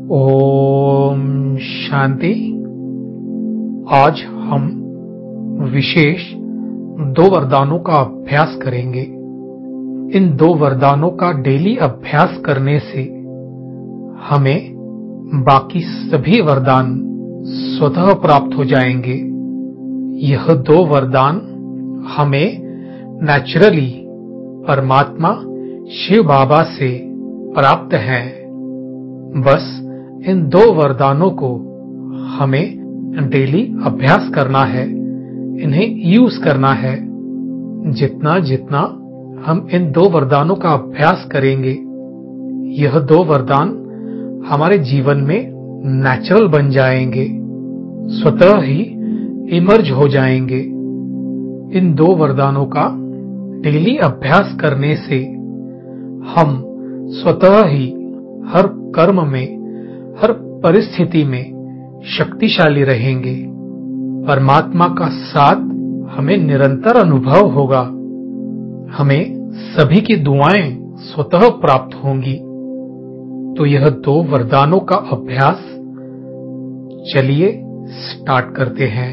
ओम शांति। आज हम विशेष 2 वरदानों का अभ्यास करेंगे। इन 2 वरदानों का डेली अभ्यास करने से हमें बाकी सभी वरदान स्वतः प्राप्त हो जाएंगे। यह 2 वरदान हमें नेचुरली परमात्मा शिव बाबा से प्राप्त हैं। बस इन 2 वरदानों को हमें डेली अभ्यास करना है, इन्हें यूज करना है। जितना जितना हम इन 2 वरदानों का अभ्यास करेंगे, यह 2 वरदान हमारे जीवन में नेचुरल बन जाएंगे, स्वतः ही इमर्ज हो जाएंगे। इन 2 वरदानों का डेली अभ्यास करने से हम स्वतः ही हर कर्म में, हर परिस्थिति में शक्तिशाली रहेंगे। परमात्मा का साथ हमें निरंतर अनुभव होगा। हमें सभी की दुआएं स्वतः प्राप्त होंगी। तो यह 2 वरदानों का अभ्यास चलिए स्टार्ट करते हैं।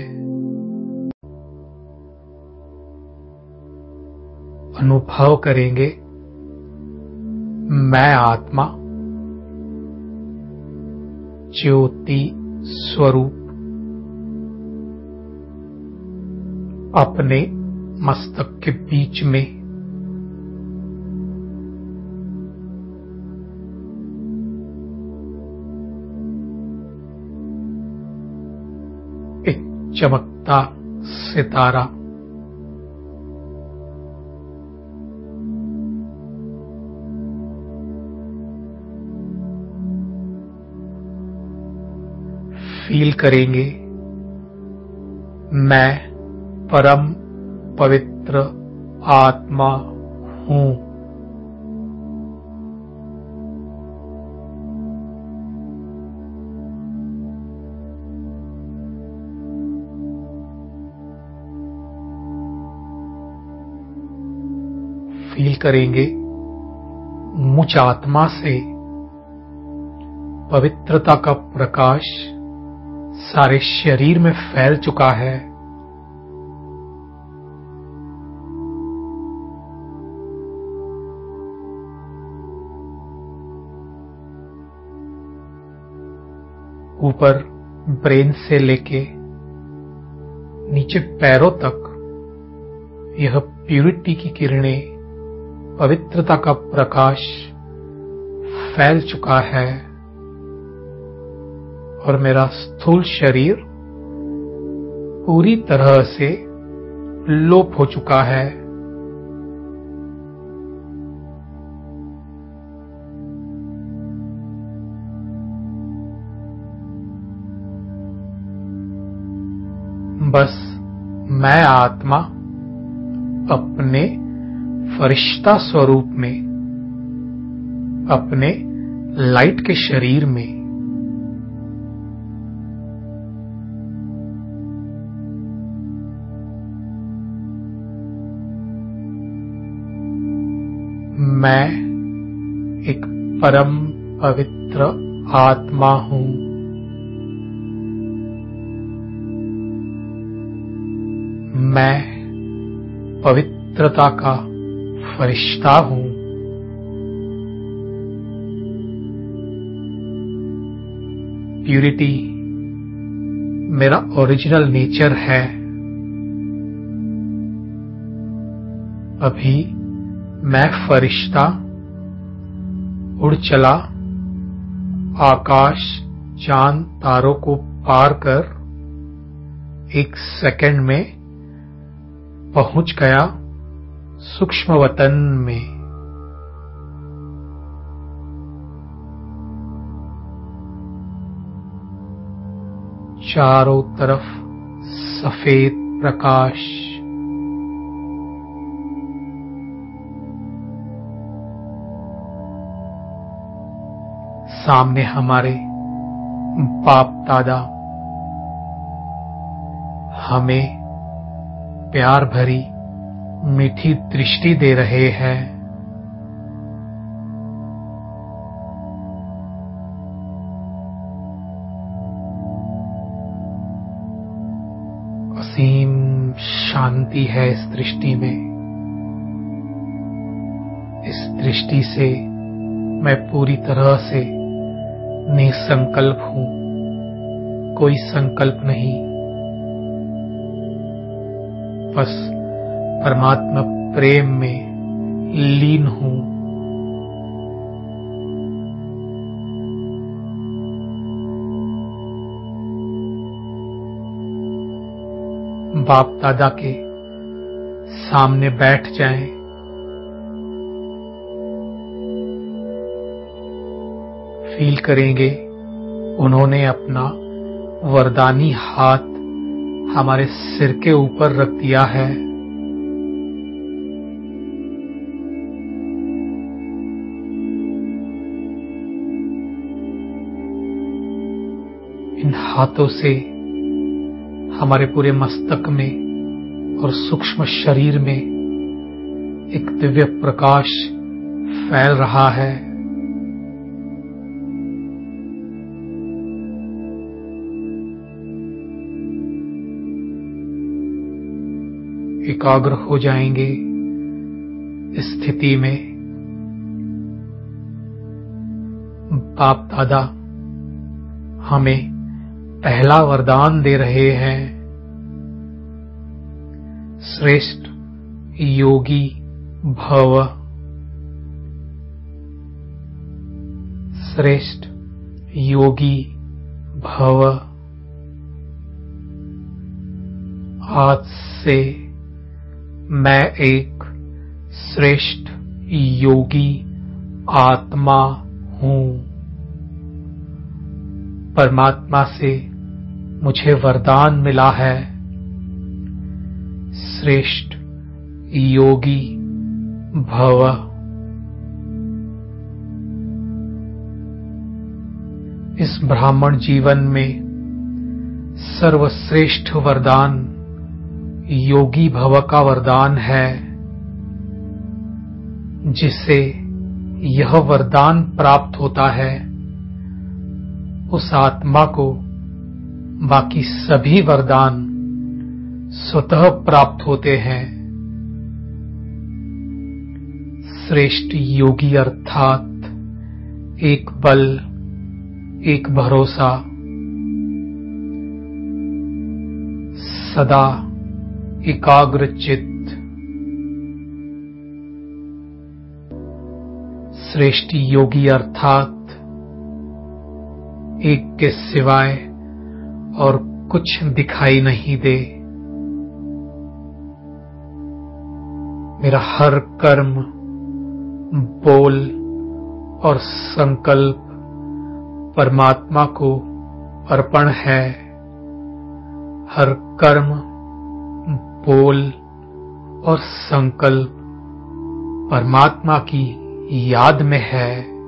अनुभव करेंगे, मैं आत्मा ज्योति स्वरूप अपने मस्तक के बीच में एक चमकता सितारा, फील करेंगे, मैं परम पवित्र आत्मा हूं। फील करेंगे, मुझ आत्मा से पवित्रता का प्रकाश सारे शरीर में फैल चुका है। ऊपर ब्रेन से लेके नीचे पैरों तक यह प्यूरिटी की किरणें, पवित्रता का प्रकाश फैल चुका है और मेरा स्थूल शरीर पूरी तरह से लोप हो चुका है। बस मैं आत्मा अपने फरिश्ता स्वरूप में, अपने लाइट के शरीर में मैं एक परम पवित्र आत्मा हूं। मैं पवित्रता का फरिश्ता हूं। प्यूरिटी मेरा ओरिजिनल नेचर है। अभी मैं फरिश्ता उड़ चला, आकाश चांद तारों को पार कर 1 सेकंड में पहुंच गया सूक्ष्म वतन में। चारों तरफ सफेद प्रकाश, सामने हमारे बाप दादा हमें प्यार भरी मीठी दृष्टि दे रहे हैं। असीम शांति है इस दृष्टि में। इस दृष्टि से मैं पूरी तरह से निसंकल्प हूं, कोई संकल्प नहीं, बस परमात्मा प्रेम में लीन हूं। बाप दादा के सामने बैठ जाएं, फील करेंगे उन्होंने अपना वरदानी हाथ हमारे सिर के ऊपर रख दिया है। इन हाथों से हमारे पूरे मस्तक में और सूक्ष्म शरीर में एक दिव्य प्रकाश फैल रहा है। एकाग्र हो जाएंगे इस स्थिति में। बाप दादा हमें पहला वरदान दे रहे हैं, श्रेष्ठ योगी भव। श्रेष्ठ योगी भव। आज से मैं एक श्रेष्ठ योगी आत्मा हूं। परमात्मा से मुझे वरदान मिला है, श्रेष्ठ योगी भव। इस ब्राह्मण जीवन में सर्वश्रेष्ठ वरदान योगी भव का वरदान है। जिसे यह वरदान प्राप्त होता है उस आत्मा को बाकी सभी वरदान स्वतः प्राप्त होते हैं। श्रेष्ठ योगी अर्थात एक बल, एक भरोसा, सदा एकाग्र चित्त। श्रेष्ठ योगी अर्थात एक के सिवाय और कुछ दिखाई नहीं दे। मेरा हर कर्म, बोल और संकल्प परमात्मा को अर्पण है। हर कर्म, बोल और संकल्प परमात्मा की याद में है।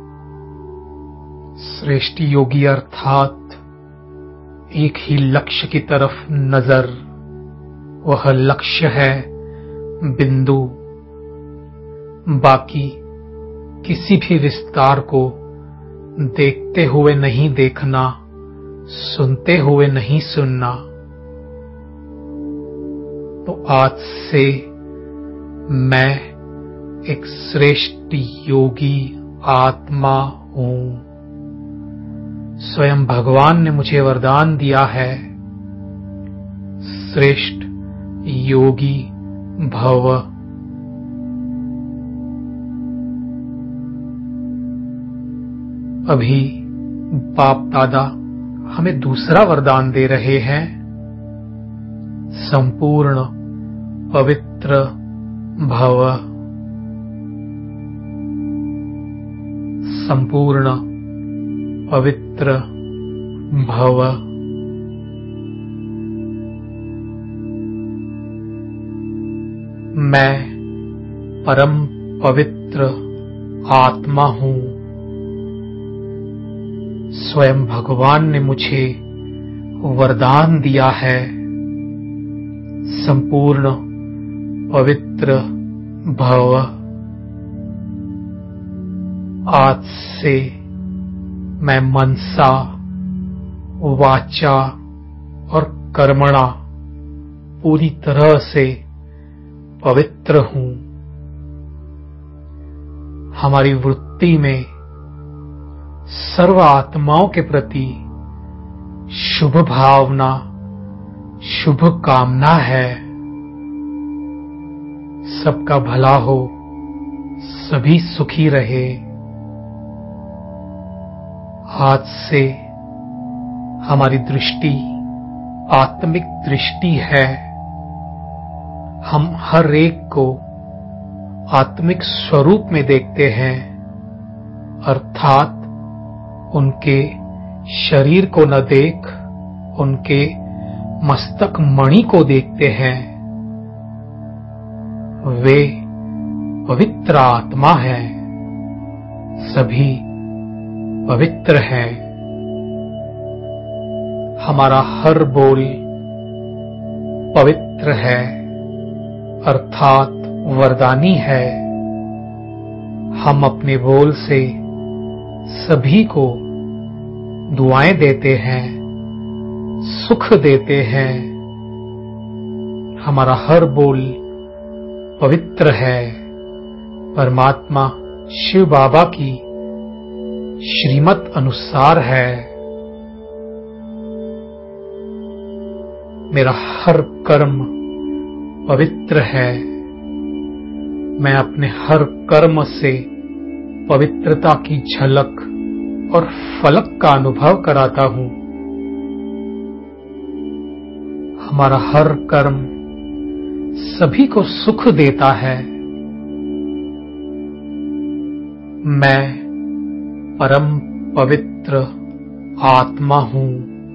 श्रेष्ठ योगी अर्थात एक ही लक्ष्य की तरफ नजर। वह लक्ष्य है बिंदु। बाकी किसी भी विस्तार को देखते हुए नहीं देखना, सुनते हुए नहीं सुनना। तो आज से मैं एक श्रेष्ठ योगी आत्मा हूं। स्वयं भगवान ने मुझे वरदान दिया है, श्रेष्ठ योगी भव। अभी बाप दादा हमें दूसरा वरदान दे रहे हैं, संपूर्ण पवित्र भव। संपूर्ण पवित्र भव। मैं परम पवित्र आत्मा हूं। स्वयं भगवान ने मुझे वरदान दिया है, संपूर्ण पवित्र भव। आज से मैं मनसा, वाचा और कर्मणा पूरी तरह से पवित्र हूं। हमारी वृत्ति में सर्व आत्माओं के प्रति शुभ भावना, शुभ कामना है। सबका भला हो, सभी सुखी रहे। आज से हमारी दृष्टि आत्मिक दृष्टि है। हम हर एक को आत्मिक स्वरूप में देखते हैं, अर्थात उनके शरीर को न देख उनके मस्तक मणि को देखते हैं। वे पवित्र आत्मा हैं, सभी पवित्र हैं। हमारा हर बोल पवित्र है, अर्थात वरदानी है। हम अपने बोल से सभी को दुआएं देते हैं, सुख देते हैं। हमारा हर बोल पवित्र है, परमात्मा शिव बाबा की श्रीमत अनुसार है। मेरा हर कर्म पवित्र है। मैं अपने हर कर्म से पवित्रता की झलक और फलक का अनुभव कराता हूं। हमारा हर कर्म सभी को सुख देता है। मैं परम पवित्र आत्मा हूं।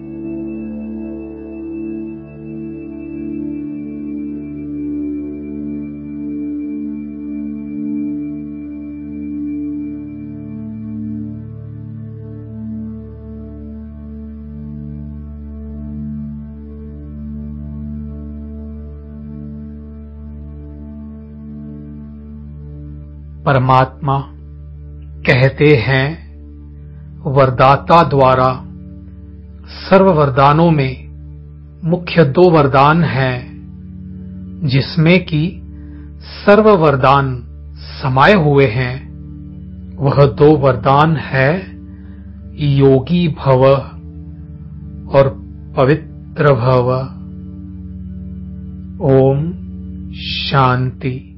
परमात्मा कहते हैं, वरदाता द्वारा सर्व वरदानों में मुख्य 2 वरदान हैं, जिसमें कि सर्व वरदान समाये हुए हैं। वह 2 वरदान है योगी भव और पवित्र भव। ओम शांति।